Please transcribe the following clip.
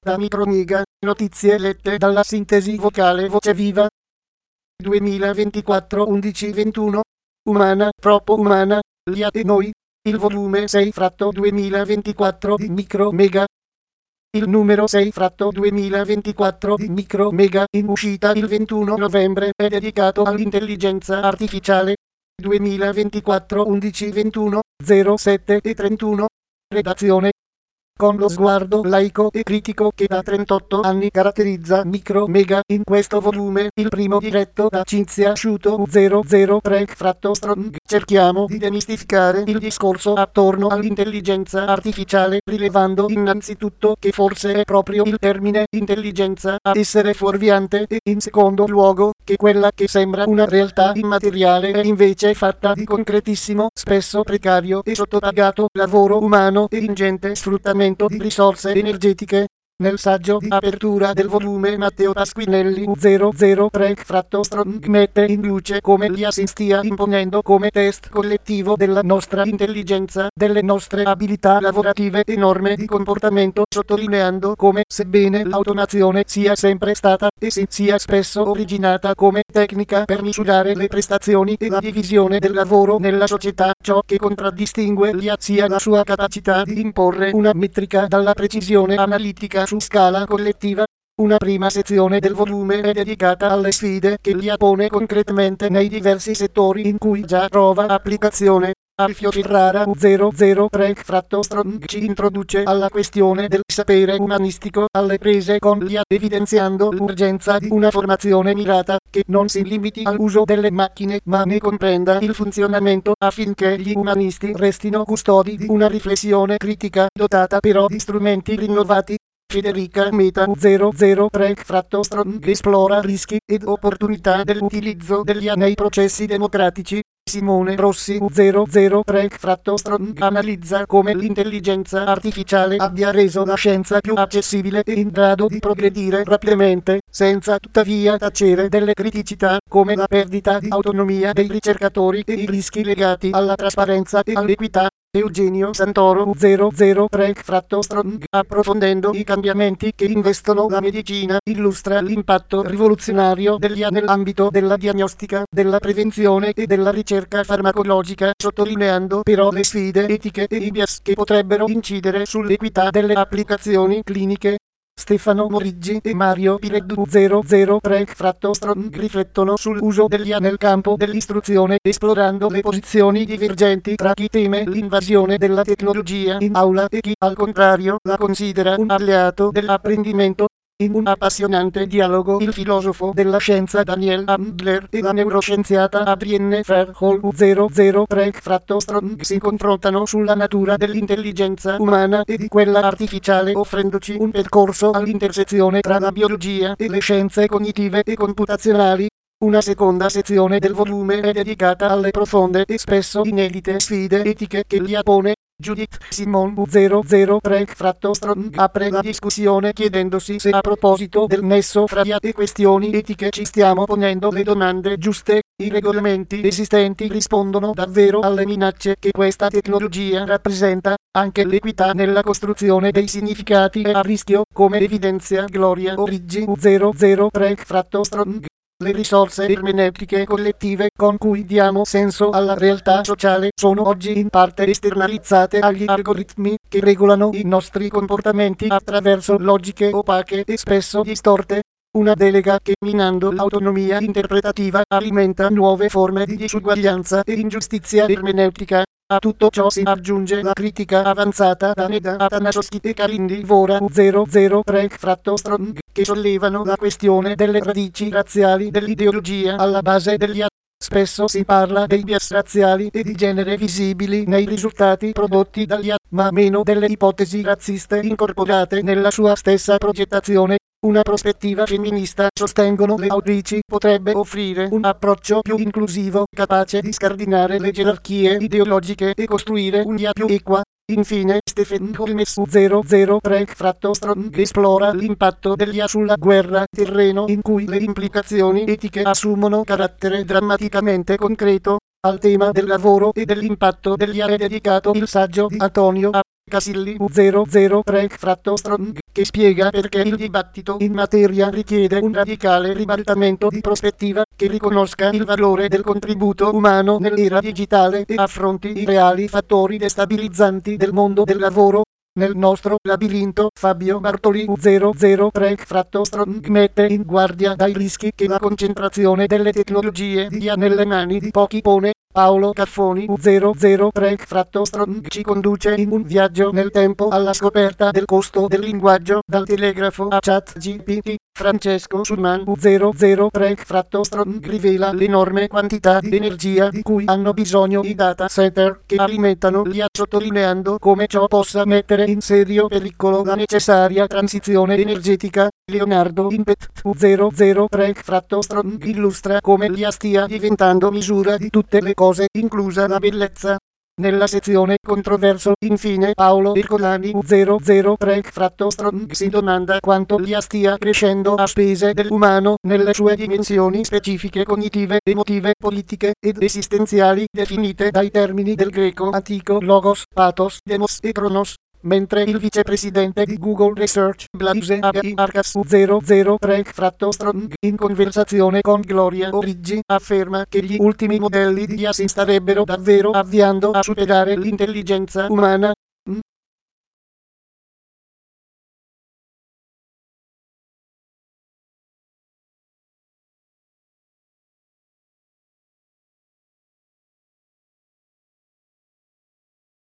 Da Micromega, notizie lette dalla sintesi vocale Voce Viva. 2024 11-21. Umana, troppo umana, Lia e noi. Il volume 6/2024 di Micromega. Il numero 6/2024 di Micromega, in uscita il 21 novembre, è dedicato all'intelligenza artificiale. 2024 11-21, 07 e 31. Redazione. Con lo sguardo laico e critico che da 38 anni caratterizza Micromega, in questo volume, il primo diretto da Cinzia Sciuto 003/Strong, cerchiamo di demistificare il discorso attorno all'intelligenza artificiale, rilevando innanzitutto che forse è proprio il termine intelligenza a essere fuorviante e, in secondo luogo, che quella che sembra una realtà immateriale è invece fatta di concretissimo, spesso precario e sottopagato lavoro umano e ingente sfruttamento di risorse energetiche. Nel saggio di apertura del volume Matteo Pasquinelli 003/Strong mette in luce come l'IA si stia imponendo come test collettivo della nostra intelligenza, delle nostre abilità lavorative e norme di comportamento, sottolineando come, sebbene l'automazione sia sempre stata e si sia spesso originata come tecnica per misurare le prestazioni e la divisione del lavoro nella società, ciò che contraddistingue l'IA sia la sua capacità di imporre una metrica dalla precisione analitica su scala collettiva. Una prima sezione del volume è dedicata alle sfide che l'IA pone concretamente nei diversi settori in cui già trova applicazione. Alfio Ferrara 003/Strong ci introduce alla questione del sapere umanistico alle prese con l'IA, evidenziando l'urgenza di una formazione mirata che non si limiti all'uso delle macchine ma ne comprenda il funzionamento affinché gli umanisti restino custodi di una riflessione critica dotata però di strumenti rinnovati. Federica Meta 003/Strong esplora rischi ed opportunità dell'utilizzo dell'IA nei processi democratici. Simone Rossi 003/Strong analizza come l'intelligenza artificiale abbia reso la scienza più accessibile e in grado di progredire rapidamente, senza tuttavia tacere delle criticità come la perdita di autonomia dei ricercatori e i rischi legati alla trasparenza e all'equità. Eugenio Santoro 003/Strong, approfondendo i cambiamenti che investono la medicina, illustra l'impatto rivoluzionario dell'IA nell'ambito della diagnostica, della prevenzione e della ricerca farmacologica, sottolineando però le sfide etiche e i bias che potrebbero incidere sull'equità delle applicazioni cliniche. Stefano Moriggi e Mario Pireddu 003/Strong riflettono sull'uso dell'IA nel campo dell'istruzione, esplorando le posizioni divergenti tra chi teme l'invasione della tecnologia in aula e chi, al contrario, la considera un alleato dell'apprendimento. In un appassionante dialogo il filosofo della scienza Daniel Handler e la neuroscienziata Adrienne Fairhall 003/Strong si confrontano sulla natura dell'intelligenza umana e di quella artificiale, offrendoci un percorso all'intersezione tra la biologia e le scienze cognitive e computazionali. Una seconda sezione del volume è dedicata alle profonde e spesso inedite sfide etiche che l'IA pone. Judith Simon 003/Strong apre la discussione chiedendosi se a proposito del nesso fra IA e questioni etiche ci stiamo ponendo le domande giuste. I regolamenti esistenti rispondono davvero alle minacce che questa tecnologia rappresenta. Anche l'equità nella costruzione dei significati è a rischio, come evidenzia Gloria Origgi 003/Strong. Le risorse ermeneutiche collettive con cui diamo senso alla realtà sociale sono oggi in parte esternalizzate agli algoritmi che regolano i nostri comportamenti attraverso logiche opache e spesso distorte. Una delega che, minando l'autonomia interpretativa, alimenta nuove forme di disuguaglianza e ingiustizia ermeneutica. A tutto ciò si aggiunge la critica avanzata da Neda Atanasoschi e Karindi Vora 003/Strong, che sollevano la questione delle radici razziali dell'ideologia alla base dell'IA. Spesso si parla dei bias razziali e di genere visibili nei risultati prodotti dall'IA, ma meno delle ipotesi razziste incorporate nella sua stessa progettazione. Una prospettiva femminista, sostengono le autrici, potrebbe offrire un approccio più inclusivo, capace di scardinare le gerarchie ideologiche e costruire un'IA più equa. Infine, Stephen Holmes 003/Strong esplora l'impatto dell'IA sulla guerra terreno, in cui le implicazioni etiche assumono carattere drammaticamente concreto. Al tema del lavoro e dell'impatto dell'IA è dedicato il saggio di Antonio A. Casilli U003 fratto Strong, che spiega perché il dibattito in materia richiede un radicale ribaltamento di prospettiva che riconosca il valore del contributo umano nell'era digitale e affronti i reali fattori destabilizzanti del mondo del lavoro. Nel nostro labirinto Fabio Bartoli U003 fratto Strong mette in guardia dai rischi che la concentrazione delle tecnologie dia nelle mani di pochi pone. Paolo Caffoni U003 fratto Strong ci conduce in un viaggio nel tempo alla scoperta del costo del linguaggio dal telegrafo a ChatGPT. Francesco Schulman U003 fratto Strong rivela l'enorme quantità di energia di cui hanno bisogno i data center che alimentano l'IA, sottolineando come ciò possa mettere in serio pericolo la necessaria transizione energetica. Leonardo Impet U003 fratto Strong illustra come l'IA stia diventando misura di tutte le cose, inclusa la bellezza. Nella sezione controverso, infine, Paolo Ercolani U003 fratto Strong si domanda quanto l'IA stia crescendo a spese dell'umano nelle sue dimensioni specifiche cognitive, emotive, politiche ed esistenziali, definite dai termini del greco antico logos, pathos, demos e chronos. Mentre il vicepresidente di Google Research, Blaise H.I. Arcas U003 fratto Strong, in conversazione con Gloria Origgi, afferma che gli ultimi modelli di IA si starebbero davvero avviando a superare l'intelligenza umana.